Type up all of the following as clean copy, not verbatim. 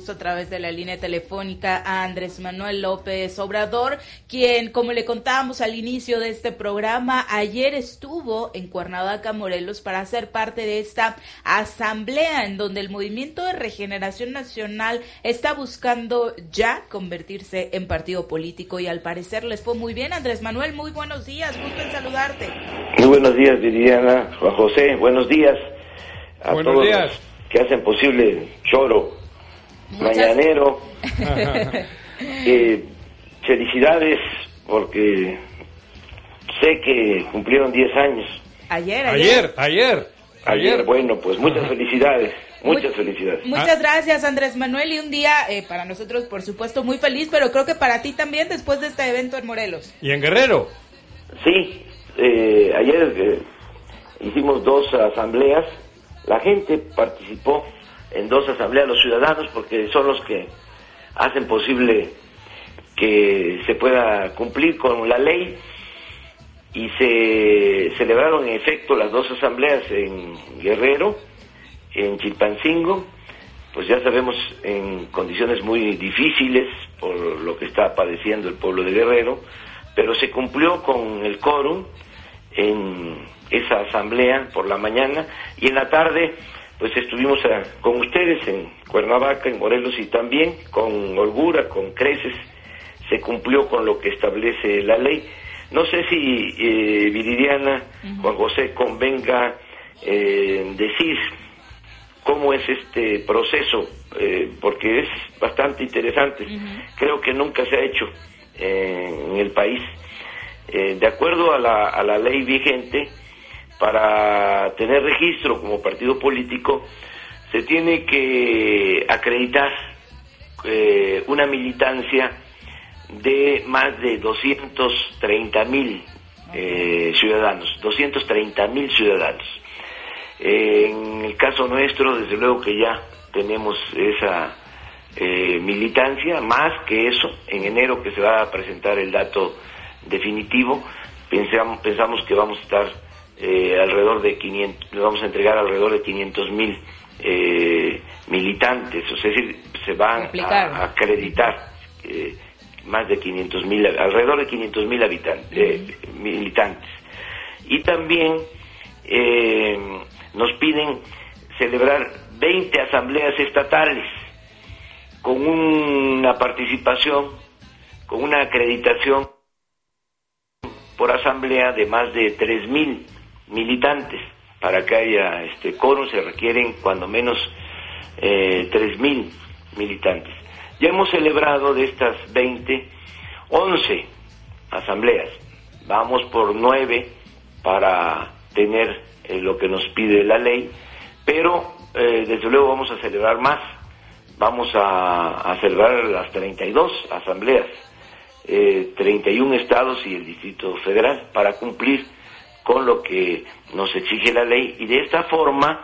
gusto a través de la línea telefónica a Andrés Manuel López Obrador, quien, como le contábamos al inicio de este programa, ayer estuvo en Cuernavaca, Morelos, para ser parte de esta asamblea en donde el Movimiento de Regeneración Nacional está buscando ya convertirse en partido político, y al parecer les fue muy bien. Andrés Manuel, muy buenos días, gusto en saludarte. Muy buenos días, Viridiana, Juan José, buenos días a buenos todos días. Los que hacen posible el choro mañanero. Felicidades, porque sé que cumplieron 10 años. Ayer, bueno, pues muchas felicidades. Muchas felicidades. Muchas gracias, Andrés Manuel, y un día para nosotros, por supuesto, muy feliz, pero creo que para ti también, después de este evento en Morelos. ¿Y en Guerrero? Sí, ayer hicimos 2 asambleas. La gente participó en 2 asambleas, los ciudadanos, porque son los que hacen posible que se pueda cumplir con la ley, y se celebraron en efecto las 2 asambleas en Guerrero, en Chilpancingo, pues ya sabemos, en condiciones muy difíciles por lo que está padeciendo el pueblo de Guerrero, pero se cumplió con el quórum en esa asamblea por la mañana, y en la tarde pues estuvimos con ustedes en Cuernavaca, en Morelos, y también con holgura, con creces, se cumplió con lo que establece la ley. No sé si Viridiana, Juan José, convenga decir cómo es este proceso, porque es bastante interesante. Creo que nunca se ha hecho en el país. De acuerdo a la ley vigente, para tener registro como partido político, se tiene que acreditar una militancia de más de 230,000 ciudadanos, 230,000 ciudadanos. En el caso nuestro, desde luego que ya tenemos esa militancia, más que eso. En enero, que se va a presentar el dato definitivo, pensamos que vamos a estar alrededor de 500, vamos a entregar alrededor de 500,000 militantes, o sea, es decir, se van a acreditar más de 500,000, alrededor de 500,000 militantes. Y también nos piden celebrar 20 asambleas estatales con una participación, con una acreditación por asamblea de más de 3,000 militantes. Para que haya quórum se requieren cuando menos 3,000 militantes. Ya hemos celebrado de estas 20, 11 asambleas. Vamos por 9 para tener lo que nos pide la ley, pero desde luego vamos a celebrar más. Vamos a celebrar las 32 asambleas, 31 estados y el Distrito Federal, para cumplir con lo que nos exige la ley, y de esta forma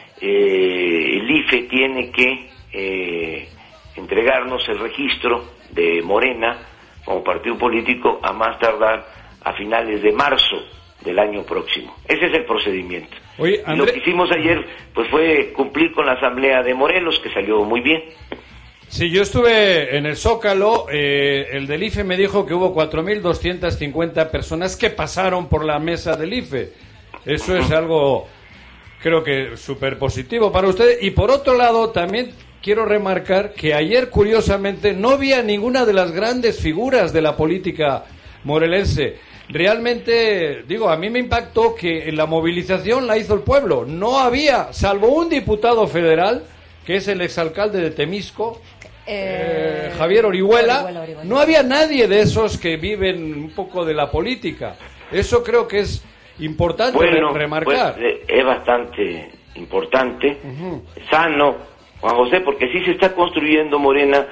el IFE tiene que entregarnos el registro de Morena como partido político a más tardar a finales de marzo del año próximo. Ese es el procedimiento. Oye, y lo que hicimos ayer pues fue cumplir con la asamblea de Morelos, que salió muy bien. Sí, yo estuve en el Zócalo, el del IFE me dijo que hubo 4,250 personas que pasaron por la mesa del IFE. Eso es algo, creo que súper positivo para ustedes. Y por otro lado, también quiero remarcar que ayer, curiosamente, no había ninguna de las grandes figuras de la política morelense. Realmente, digo, a mí me impactó que la movilización la hizo el pueblo. No había, salvo un diputado federal, que es el exalcalde de Temisco, Javier Orihuela, no había nadie de esos que viven un poco de la política. Eso creo que es importante remarcar. Pues, es bastante importante, sano, Juan José, porque sí se está construyendo Morena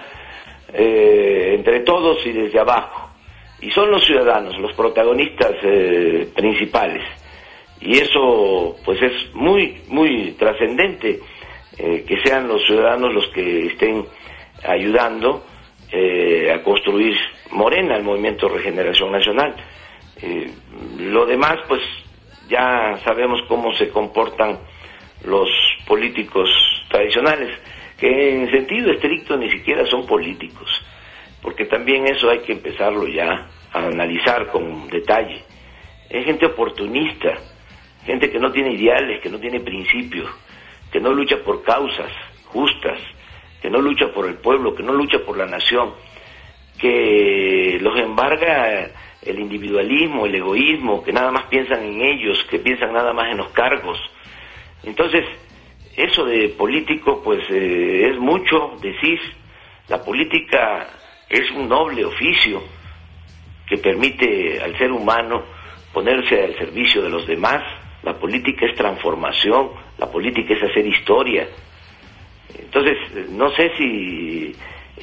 entre todos y desde abajo. Y son los ciudadanos los protagonistas principales. Y eso pues es muy, muy trascendente, que sean los ciudadanos los que estén ayudando a construir Morena, el Movimiento de Regeneración Nacional. Lo demás, pues ya sabemos cómo se comportan los políticos tradicionales, que en sentido estricto ni siquiera son políticos, porque también eso hay que empezarlo ya a analizar con detalle. Es gente oportunista, gente que no tiene ideales, que no tiene principios, que no lucha por causas justas, que no lucha por el pueblo, que no lucha por la nación, que los embarga el individualismo, el egoísmo, que nada más piensan en ellos, que piensan nada más en los cargos. Entonces, eso de político, pues es mucho decir. La política es un noble oficio que permite al ser humano ponerse al servicio de los demás. La política es transformación, la política es hacer historia. Entonces, no sé si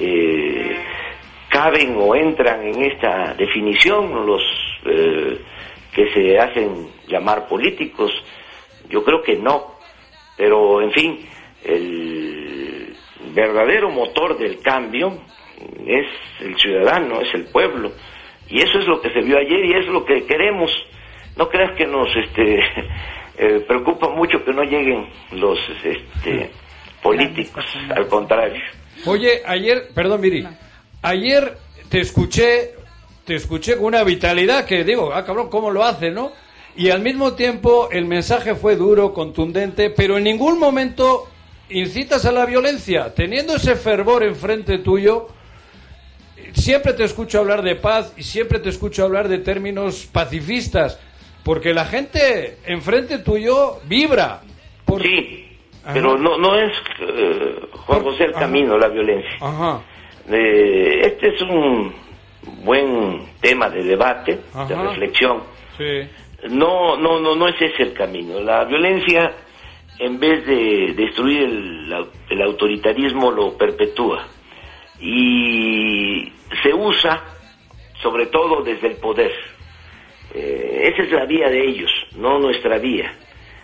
caben o entran en esta definición los que se hacen llamar políticos. Yo creo que no, pero en fin, el verdadero motor del cambio es el ciudadano, es el pueblo, y eso es lo que se vio ayer y es lo que queremos. No creas que nos preocupa mucho que no lleguen los políticos, al contrario. Oye, ayer, perdón, Miri, ayer te escuché con una vitalidad que digo, cabrón, ¿cómo lo hace, no? Y al mismo tiempo el mensaje fue duro, contundente, pero en ningún momento incitas a la violencia. Teniendo ese fervor enfrente tuyo, siempre te escucho hablar de paz y siempre te escucho hablar de términos pacifistas, porque la gente enfrente tuyo vibra. Sí, pero no es, Juan José, el camino, la violencia. Ajá. Este es un buen tema de debate, de reflexión. Sí. No es ese el camino. La violencia, en vez de destruir el autoritarismo, lo perpetúa. Y se usa, sobre todo, desde el poder. Esa es la vía de ellos, no nuestra vía.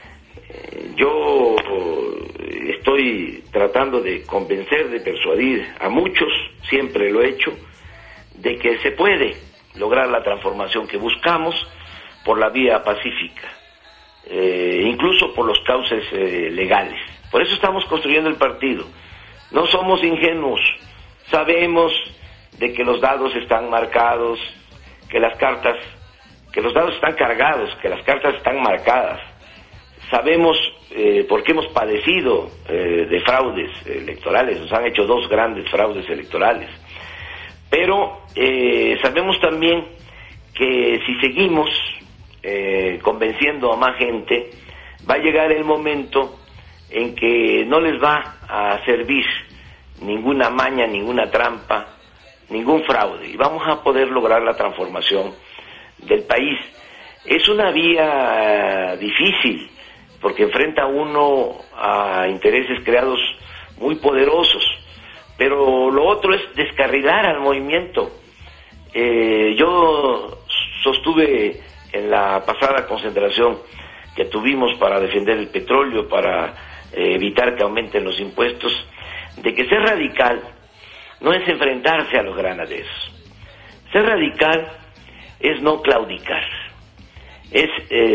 Yo estoy tratando de convencer, de persuadir a muchos, siempre lo he hecho, de que se puede lograr la transformación que buscamos por la vía pacífica, incluso por los cauces legales. Por eso estamos construyendo el partido. No somos ingenuos, sabemos de que los dados están marcados, que los dados están cargados, que las cartas están marcadas. Sabemos, porque hemos padecido de fraudes electorales, nos han hecho 2 grandes fraudes electorales, pero sabemos también que si seguimos convenciendo a más gente, va a llegar el momento en que no les va a servir ninguna maña, ninguna trampa, ningún fraude, y vamos a poder lograr la transformación del país. Es una vía difícil, porque enfrenta uno a intereses creados muy poderosos, pero lo otro es descarrilar al movimiento. Yo sostuve en la pasada concentración que tuvimos para defender el petróleo, para evitar que aumenten los impuestos, de que ser radical no es enfrentarse a los granaderos. Ser radical es no claudicar, es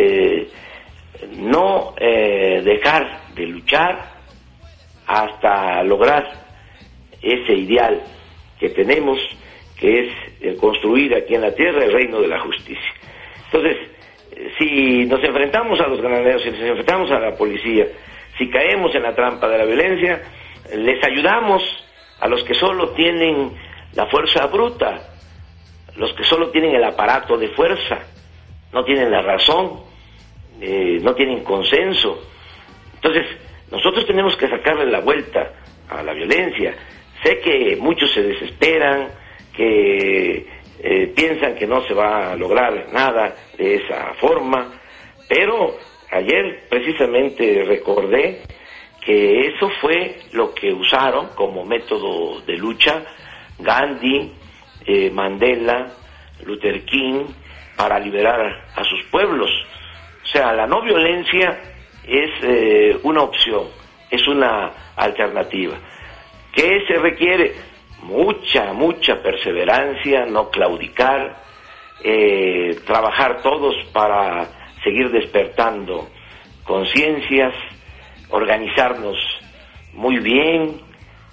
no dejar de luchar hasta lograr ese ideal que tenemos, que es construir aquí en la tierra el reino de la justicia. Entonces, si nos enfrentamos a los granaderos, si nos enfrentamos a la policía, si caemos en la trampa de la violencia, les ayudamos a los que solo tienen la fuerza bruta, los que solo tienen el aparato de fuerza, no tienen la razón, no tienen consenso. Entonces, nosotros tenemos que sacarle la vuelta a la violencia. Sé que muchos se desesperan, que piensan que no se va a lograr nada de esa forma, pero ayer precisamente recordé que eso fue lo que usaron como método de lucha Gandhi, Mandela, Luther King, para liberar a sus pueblos. O sea, la no violencia es una opción, es una alternativa. ¿Qué se requiere? Mucha perseverancia, no claudicar, trabajar todos para seguir despertando conciencias, organizarnos muy bien,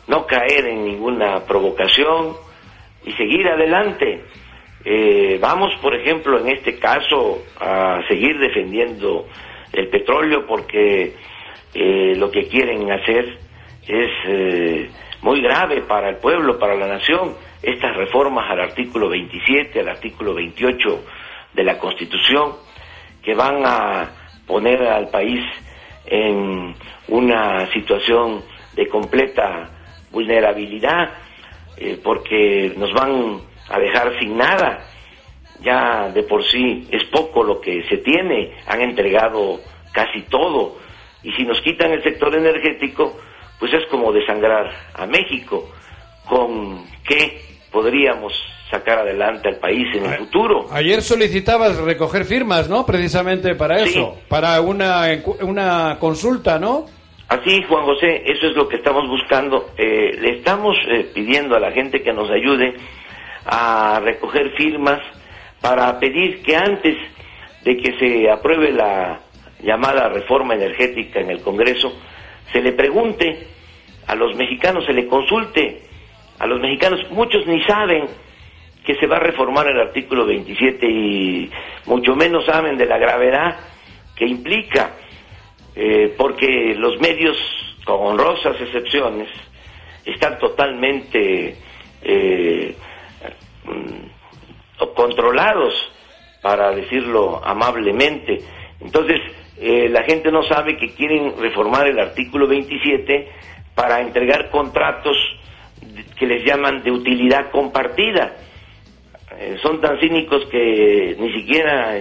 no caer en ninguna provocación y seguir adelante. Vamos, por ejemplo, en este caso, a seguir defendiendo el petróleo porque lo que quieren hacer es muy grave para el pueblo, para la nación. Estas reformas al artículo 27, al artículo 28 de la Constitución, que van a poner al país en una situación de completa vulnerabilidad, porque nos van a dejar sin nada. Ya de por sí es poco lo que se tiene, han entregado casi todo, y si nos quitan el sector energético, pues es como desangrar a México. ¿Con qué podríamos sacar adelante al país en el futuro? Ayer solicitabas recoger firmas, ¿no? Precisamente para eso, sí, para una consulta, ¿no? Así, Juan José, eso es lo que estamos buscando. Le estamos pidiendo a la gente que nos ayude a recoger firmas para pedir que antes de que se apruebe la llamada reforma energética en el Congreso, se le pregunte a los mexicanos, se le consulte a los mexicanos. Muchos ni saben que se va a reformar el artículo 27 y mucho menos saben de la gravedad que implica, porque los medios, con honrosas excepciones, están totalmente controlados, para decirlo amablemente. Entonces, la gente no sabe que quieren reformar el artículo 27 para entregar contratos que les llaman de utilidad compartida. Son tan cínicos que ni siquiera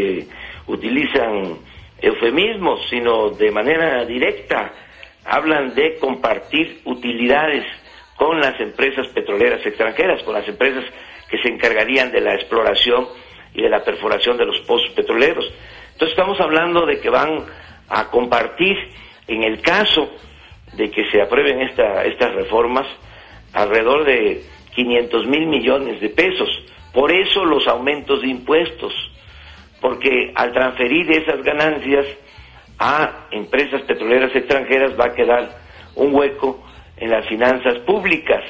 utilizan eufemismos, sino de manera directa hablan de compartir utilidades con las empresas petroleras extranjeras, con las empresas que se encargarían de la exploración y de la perforación de los pozos petroleros. Entonces estamos hablando de que van a compartir, en el caso de que se aprueben estas reformas, alrededor de 500,000 millones de pesos. Por eso los aumentos de impuestos, porque al transferir esas ganancias a empresas petroleras extranjeras va a quedar un hueco en las finanzas públicas,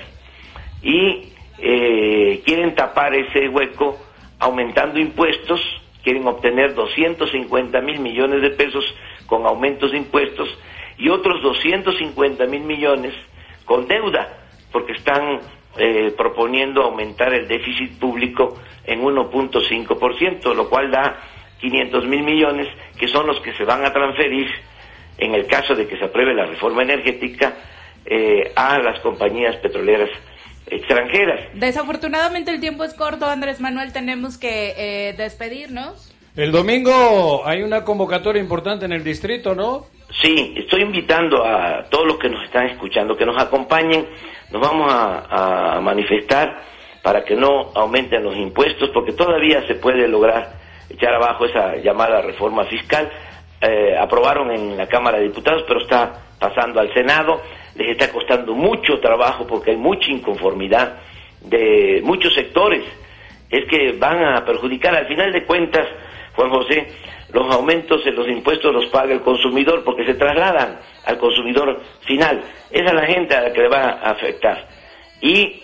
y quieren tapar ese hueco aumentando impuestos. Quieren obtener 250,000 millones de pesos con aumentos de impuestos y otros 250,000 millones con deuda, porque están proponiendo aumentar el déficit público en 1.5%, lo cual da 500,000 millones, que son los que se van a transferir, en el caso de que se apruebe la reforma energética, a las compañías petroleras extranjeras. Desafortunadamente el tiempo es corto, Andrés Manuel, tenemos que despedirnos. El domingo hay una convocatoria importante en el distrito, ¿no? Sí, estoy invitando a todos los que nos están escuchando que nos acompañen. Nos vamos a manifestar para que no aumenten los impuestos, porque todavía se puede lograr echar abajo esa llamada reforma fiscal. Aprobaron en la Cámara de Diputados, pero está pasando al Senado. Les está costando mucho trabajo porque hay mucha inconformidad de muchos sectores. Es que van a perjudicar, al final de cuentas, Juan José, los aumentos en los impuestos los paga el consumidor porque se trasladan al consumidor final. Esa es la gente a la que le va a afectar. Y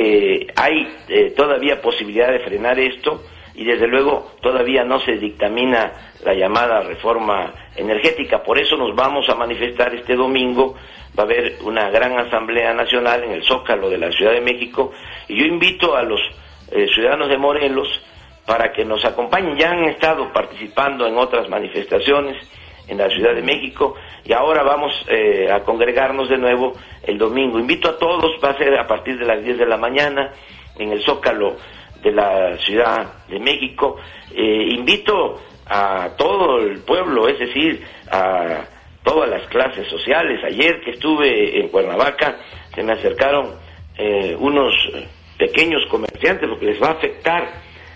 hay todavía posibilidad de frenar esto, y desde luego todavía no se dictamina la llamada reforma energética. Por eso nos vamos a manifestar este domingo. Va a haber una gran asamblea nacional en el Zócalo de la Ciudad de México, y yo invito a los ciudadanos de Morelos para que nos acompañen. Ya han estado participando en otras manifestaciones en la Ciudad de México, y ahora vamos a congregarnos de nuevo el domingo. Invito a todos, va a ser a partir de las 10 de la mañana en el Zócalo de la Ciudad de México. Invito a todo el pueblo, es decir, a todas las clases sociales. Ayer que estuve en Cuernavaca, se me acercaron unos pequeños comerciantes, porque les va a afectar.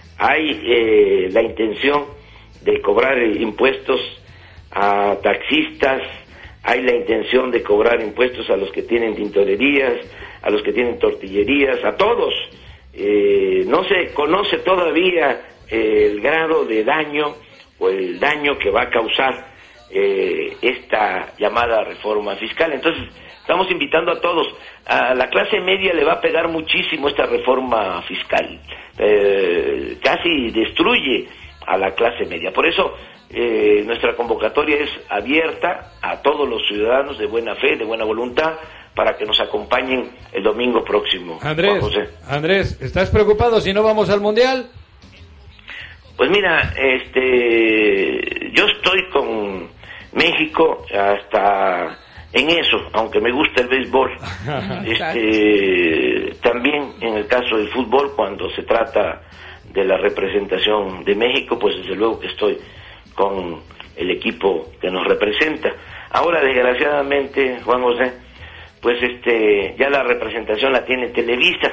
Hay la intención de cobrar impuestos a taxistas, hay la intención de cobrar impuestos a los que tienen tintorerías, a los que tienen tortillerías, a todos. No se conoce todavía el grado de daño o el daño que va a causar esta llamada reforma fiscal. Entonces, estamos invitando a todos. A la clase media le va a pegar muchísimo esta reforma fiscal. Casi destruye a la clase media. Por eso, nuestra convocatoria es abierta a todos los ciudadanos de buena fe, de buena voluntad, para que nos acompañen el domingo próximo. Andrés, ¿estás preocupado si no vamos al Mundial? Pues mira, yo estoy con México hasta en eso, aunque me gusta el béisbol. También en el caso del fútbol, cuando se trata de la representación de México, pues desde luego que estoy con el equipo que nos representa. Ahora, desgraciadamente, Juan José, pues ya la representación la tiene Televisa.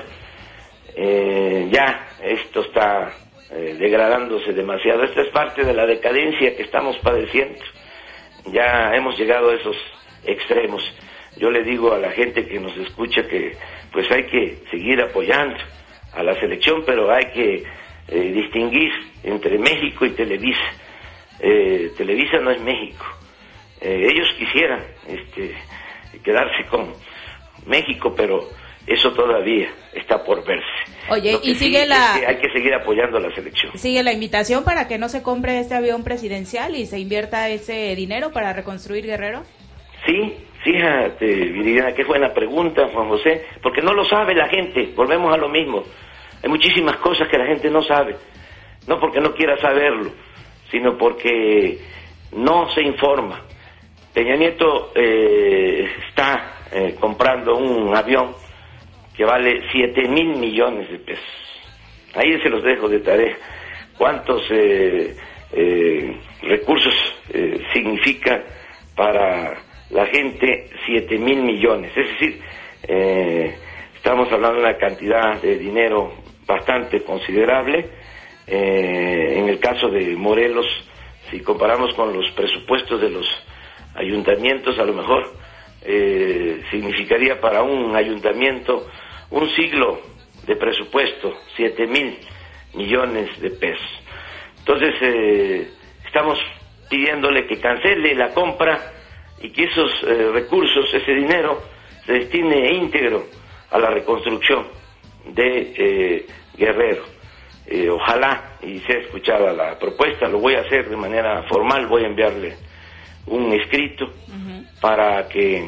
Ya esto está degradándose demasiado. Esta es parte de la decadencia que estamos padeciendo. Ya hemos llegado a esos extremos. Yo le digo a la gente que nos escucha que pues hay que seguir apoyando a la selección, pero hay que distinguir entre México y Televisa. Televisa no es México. Ellos quisieran quedarse con México, pero eso todavía está por verse. Oye, y sigue hay que seguir apoyando a la selección. Sigue la invitación para que no se compre este avión presidencial y se invierta ese dinero para reconstruir Guerrero. Sí, fíjate, Viridiana, qué buena pregunta, Juan José, porque no lo sabe la gente. Volvemos a lo mismo. Hay muchísimas cosas que la gente no sabe, no porque no quiera saberlo, sino porque no se informa. Peña Nieto está comprando un avión que vale 7,000 millones de pesos. Ahí se los dejo de tarea. ¿Cuántos recursos significa para la gente 7,000 millones? Es decir, estamos hablando de una cantidad de dinero bastante considerable. En el caso de Morelos, si comparamos con los presupuestos de los ayuntamientos, a lo mejor significaría para un ayuntamiento un siglo de presupuesto, 7,000 millones de pesos. Entonces, estamos pidiéndole que cancele la compra y que esos recursos, ese dinero, se destine íntegro a la reconstrucción de Guerrero. Ojalá y sea escuchada la propuesta. Lo voy a hacer de manera formal, voy a enviarle un escrito para que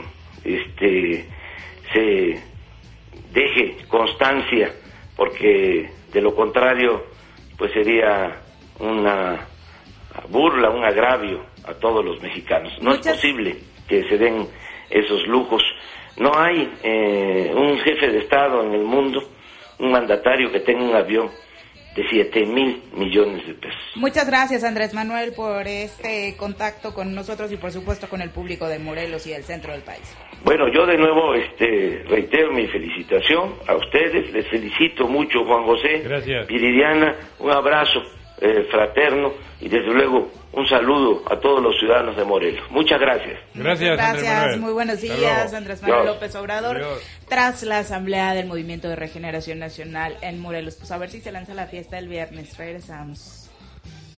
se deje constancia, porque de lo contrario pues sería una burla, un agravio a todos los mexicanos. No es posible que se den esos lujos. No hay un jefe de Estado en el mundo, un mandatario que tenga un avión de 7,000 millones de pesos. Muchas gracias, Andrés Manuel, por este contacto con nosotros y por supuesto con el público de Morelos y del centro del país. Bueno, yo de nuevo reitero mi felicitación a ustedes, les felicito mucho, Juan José. Gracias. Viridiana, un abrazo fraterno y desde luego un saludo a todos los ciudadanos de Morelos. Muchas gracias. Gracias, Andrés Manuel. Muy buenos días, Andrés Manuel López Obrador. Tras la asamblea del Movimiento de Regeneración Nacional en Morelos, pues a ver si se lanza la fiesta el viernes. Regresamos.